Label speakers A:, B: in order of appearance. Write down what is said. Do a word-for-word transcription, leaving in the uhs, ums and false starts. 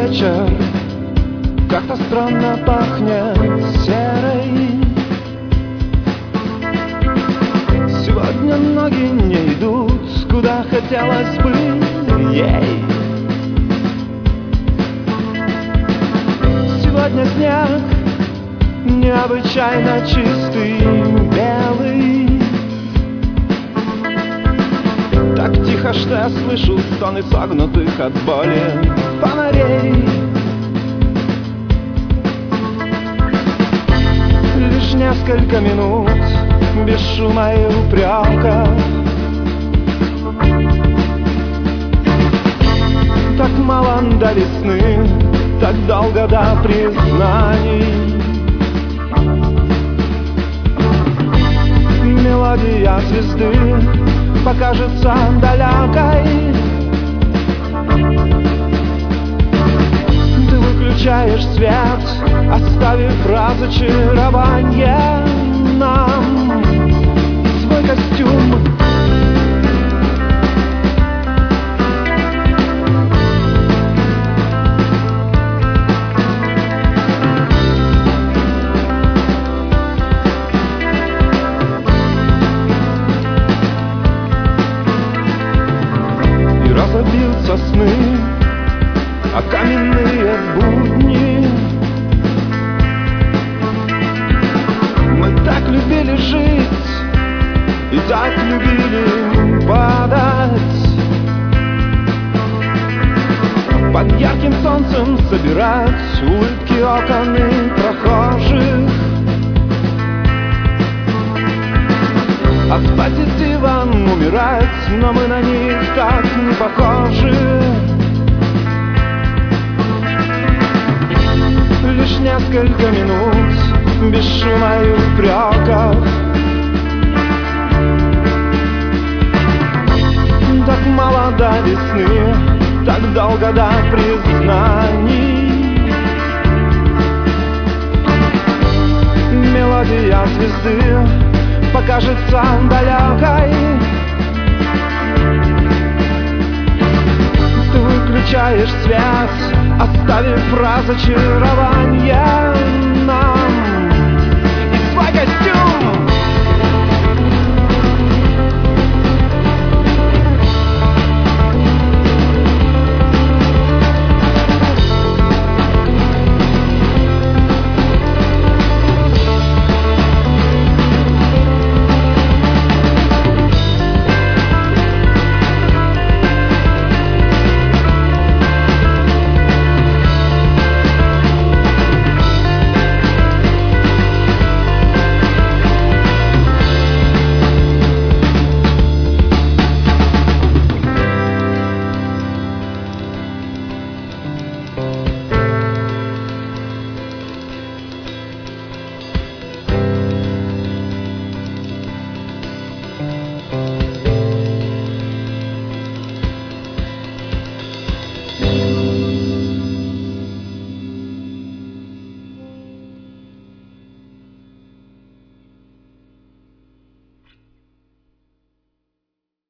A: вечер как-то странно пахнет серой. Сегодня ноги не идут, куда хотелось бы ей. Сегодня снег необычайно чистый, белый. Так тихо, что я слышу стоны согнутых от боли фонарей. Лишь несколько минут без шума и упреков. Так мало до весны, так долго до признаний. Мелодия звезды покажется далекой. Ты выключаешь свет, оставив разочарование нам и свой костюм. Разобьются сны, а каменные будни. Мы так любили жить и так любили падать. Под ярким солнцем собирать улыбки окон и прохожих. От позитива умирать, но мы на них так не похожи. Лишь несколько минут без шума и упреков. Так мало до весны, так долго до признаний. Мелодия звезды покажется далекой. Ты выключаешь свет, оставив разочарование нам и свой костюм.